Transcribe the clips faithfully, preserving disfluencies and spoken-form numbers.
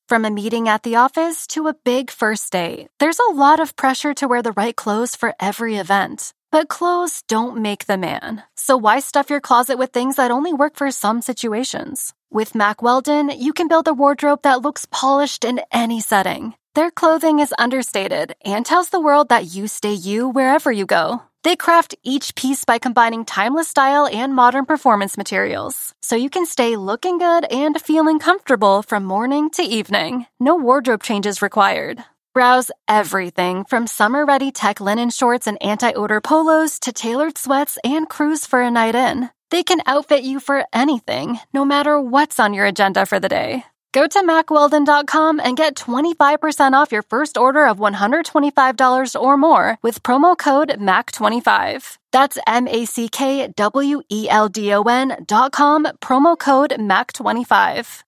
From a meeting at the office to a big first date, there's a lot of pressure to wear the right clothes for every event. But clothes don't make the man. So why stuff your closet with things that only work for some situations? With Mack Weldon, you can build a wardrobe that looks polished in any setting. Their clothing is understated and tells the world that you stay you wherever you go. They craft each piece by combining timeless style and modern performance materials, so you can stay looking good and feeling comfortable from morning to evening. No wardrobe changes required. Browse everything from summer-ready tech linen shorts and anti-odor polos to tailored sweats and cruise for a night in. They can outfit you for anything, no matter what's on your agenda for the day. Go to mack weldon dot com and get twenty-five percent off your first order of one hundred twenty-five dollars or more with promo code M A C twenty-five. That's M A C K W E L D O N dot com, promo code M A C twenty-five.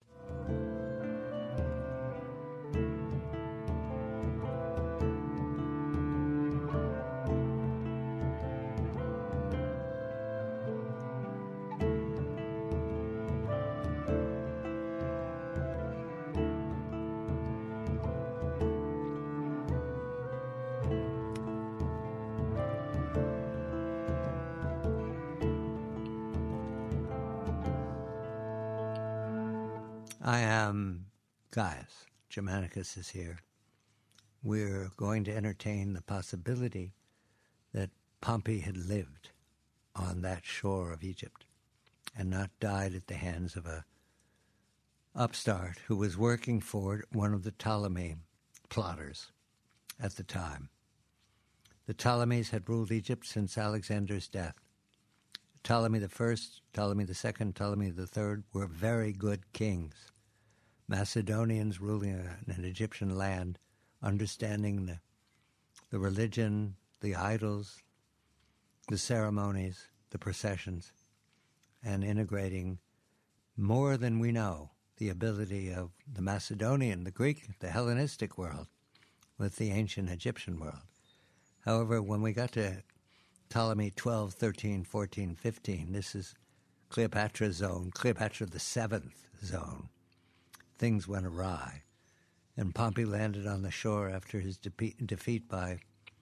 I am Gaius. Germanicus is here. We're going to entertain the possibility that Pompey had lived on that shore of Egypt and not died at the hands of a upstart who was working for one of the Ptolemy plotters at the time. The Ptolemies had ruled Egypt since Alexander's death. Ptolemy the First, Ptolemy the Second, Ptolemy the Third were very good kings. Macedonians ruling an Egyptian land, understanding the, the religion, the idols, the ceremonies, the processions, and integrating more than we know the ability of the Macedonian, the Greek, the Hellenistic world with the ancient Egyptian world. However, when we got to Ptolemy twelve, thirteen, fourteen, fifteen, this is Cleopatra's zone, Cleopatra the Seventh zone. Things went awry, and Pompey landed on the shore after his de- defeat by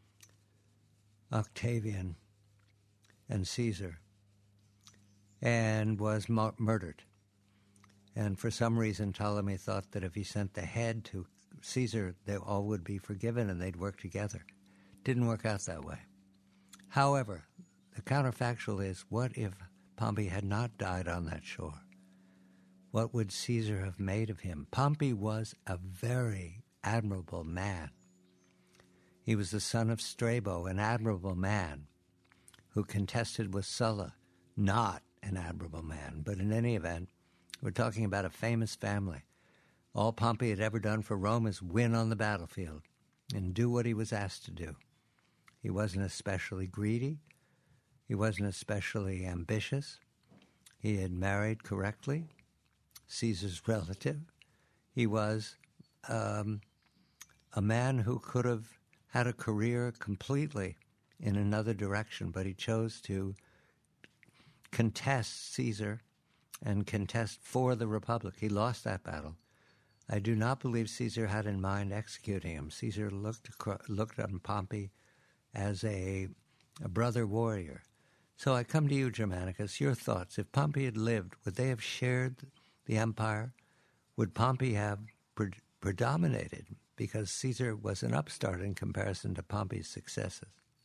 Octavian and Caesar, and was mu- murdered. And for some reason, Ptolemy thought that if he sent the head to Caesar, they all would be forgiven and they'd work together. Didn't work out that way. However, the counterfactual is, what if Pompey had not died on that shore? What would Caesar have made of him? Pompey was a very admirable man. He was the son of Strabo, an admirable man who contested with Sulla, not an admirable man. But in any event, we're talking about a famous family. All Pompey had ever done for Rome is win on the battlefield and do what he was asked to do. He wasn't especially greedy. He wasn't especially ambitious. He had married correctly, Caesar's relative. He was um, a man who could have had a career completely in another direction, but he chose to contest Caesar and contest for the Republic. He lost that battle. I do not believe Caesar had in mind executing him. Caesar looked acro- looked on Pompey as a, a brother warrior. So I come to you, Germanicus, your thoughts. If Pompey had lived, would they have shared the empire? Would Pompey have pre- predominated because Caesar was an upstart in comparison to Pompey's successes?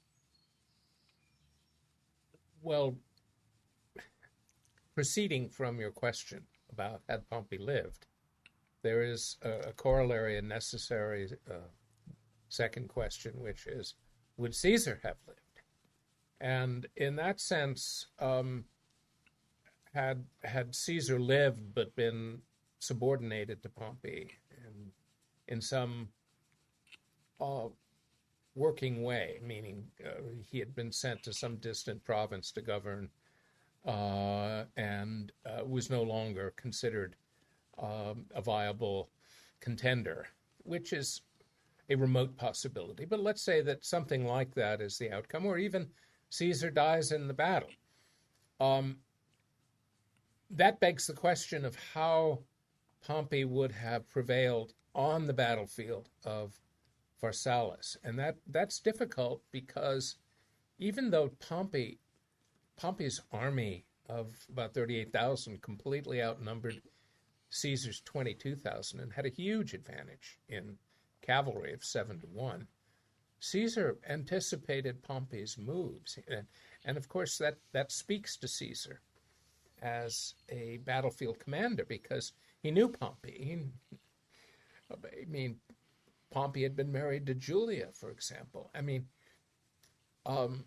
Well, proceeding from your question about had Pompey lived, there is a, a corollary and necessary uh, second question, which is, would Caesar have lived? And in that sense, um, had had Caesar lived but been subordinated to Pompey in, in some uh, working way, meaning uh, he had been sent to some distant province to govern uh, and uh, was no longer considered um, a viable contender, which is a remote possibility. But let's say that something like that is the outcome, or even Caesar dies in the battle. Um, that begs the question of how Pompey would have prevailed on the battlefield of Pharsalus. And that, that's difficult because even though Pompey, Pompey's army of about thirty-eight thousand completely outnumbered Caesar's twenty-two thousand and had a huge advantage in cavalry of seven to one, Caesar anticipated Pompey's moves. And, and of course, that, that speaks to Caesar as a battlefield commander because he knew Pompey. He, I mean, Pompey had been married to Julia, for example. I mean, um,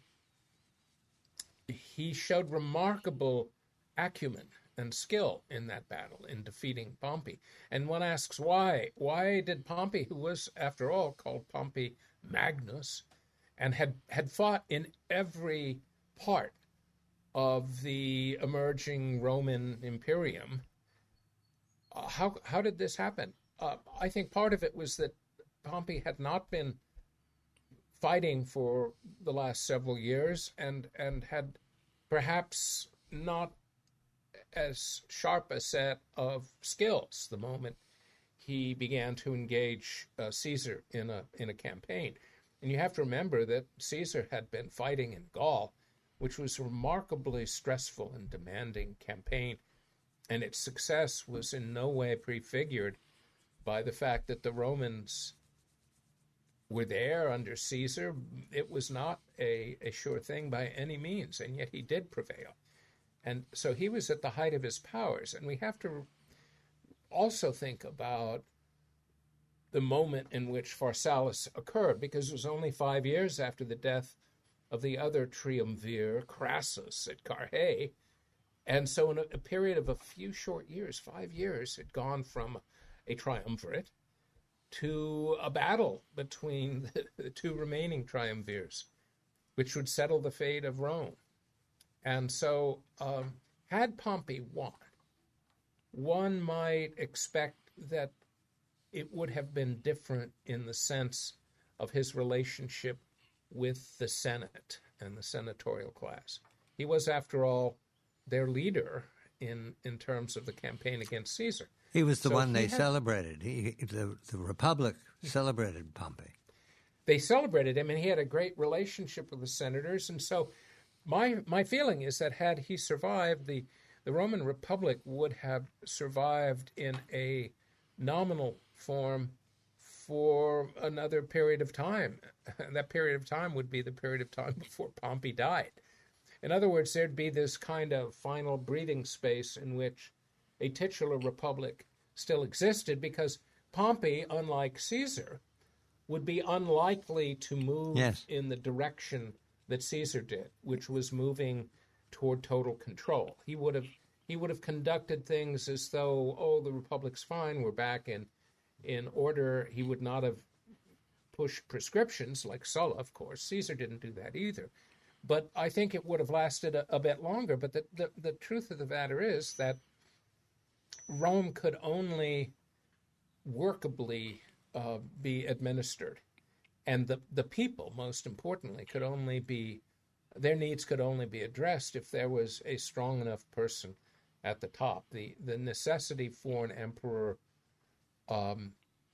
he showed remarkable acumen and skill in that battle in defeating Pompey. And one asks why? Why did Pompey, who was, after all, called Pompey Magnus, and had, had fought in every part of the emerging Roman Imperium, uh, how how did this happen? Uh, I think part of it was that Pompey had not been fighting for the last several years and, and had perhaps not as sharp a set of skills the moment he began to engage uh, Caesar in a in a campaign. And you have to remember that Caesar had been fighting in Gaul, which was a remarkably stressful and demanding campaign, and its success was in no way prefigured by the fact that the Romans were there under Caesar. It was not a, a sure thing by any means, and yet he did prevail. And so he was at the height of his powers, and we have to also think about the moment in which Pharsalus occurred, because it was only five years after the death of the other triumvir, Crassus, at Carrhae. And so in a, a period of a few short years, five years, had gone from a triumvirate to a battle between the, the two remaining triumvirs, which would settle the fate of Rome. And so um, had Pompey won, one might expect that it would have been different in the sense of his relationship with the Senate and the senatorial class. He was, after all, their leader in in terms of the campaign against Caesar. He was the So one he they had- celebrated. He, the, the Republic celebrated Pompey. They celebrated him, and he had a great relationship with the senators. And so my my feeling is that had he survived, the, the Roman Republic would have survived in a nominal form for another period of time. And that period of time would be the period of time before Pompey died. In other words, there'd be this kind of final breathing space in which a titular republic still existed, because Pompey, unlike Caesar, would be unlikely to move Yes. in the direction that Caesar did, which was moving toward total control. He would have he would have conducted things as though, oh, the republic's fine, we're back in in order. He would not have pushed prescriptions like Sulla, of course. Caesar didn't do that either. But I think it would have lasted a, a bit longer. But the, the, the truth of the matter is that Rome could only workably uh, be administered. And the, the people, most importantly, could only be, their needs could only be addressed if there was a strong enough person at the top. The, the necessity for an emperor um,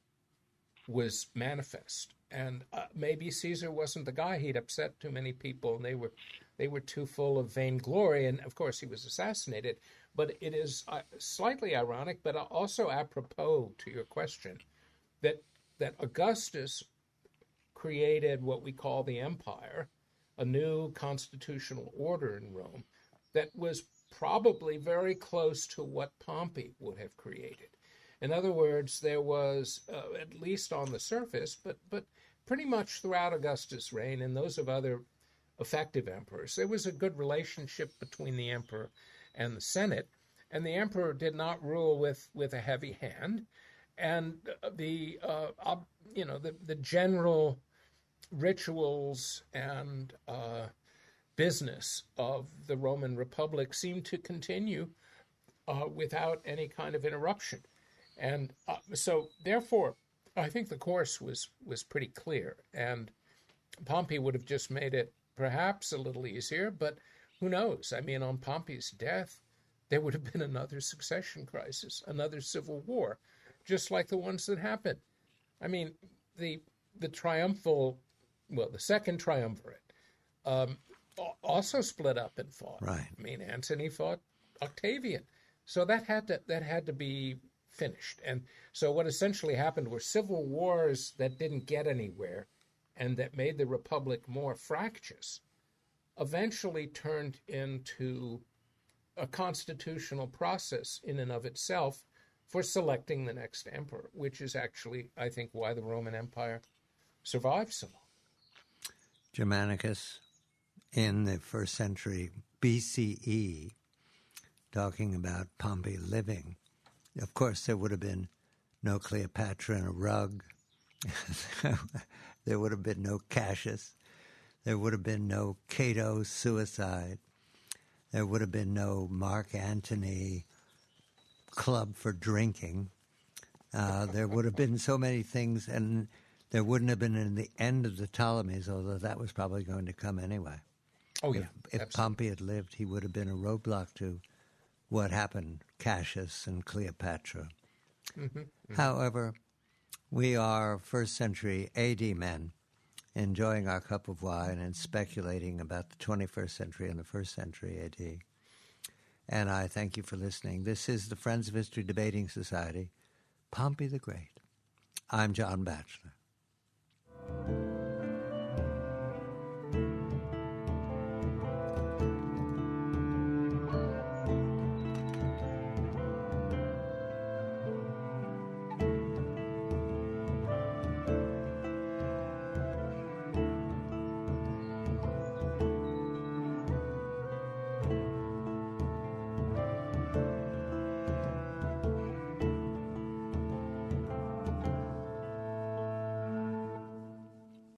was manifest. And uh, maybe Caesar wasn't the guy. He'd upset too many people, and they were they were too full of vainglory. And, of course, he was assassinated. But it is uh, slightly ironic, but also apropos to your question, that that Augustus created what we call the empire, a new constitutional order in Rome that was probably very close to what Pompey would have created. In other words, there was, uh, at least on the surface, but but pretty much throughout Augustus' reign and those of other effective emperors, there was a good relationship between the emperor and the Senate, and the emperor did not rule with, with a heavy hand, and the uh, ob, you know the the general rituals and uh, business of the Roman Republic seemed to continue uh, without any kind of interruption. And uh, so, therefore, I think the course was, was pretty clear. And Pompey would have just made it perhaps a little easier, but who knows? I mean, on Pompey's death, there would have been another succession crisis, another civil war, just like the ones that happened. I mean, the the triumphal, well, the second triumvirate um, also split up and fought. Right. I mean, Antony fought Octavian, so that had to that had to be finished. And so what essentially happened were civil wars that didn't get anywhere, and that made the republic more fractious, eventually turned into a constitutional process in and of itself for selecting the next emperor, which is actually, I think, why the Roman Empire survived so long. Germanicus, in the first century B C E, talking about Pompey living, of course, there would have been no Cleopatra in a rug. There would have been no Cassius. There would have been no Cato's suicide. There would have been no Mark Antony club for drinking. Uh, there would have been so many things, and there wouldn't have been in the end of the Ptolemies, although that was probably going to come anyway. Oh, yeah. If, if Pompey had lived, he would have been a roadblock to what happened, Cassius and Cleopatra. Mm-hmm, mm-hmm. However, we are first century A D men, enjoying our cup of wine and speculating about the twenty-first century and the first century A D. And I thank you for listening. This is the Friends of History Debating Society, Pompey the Great. I'm John Batchelor.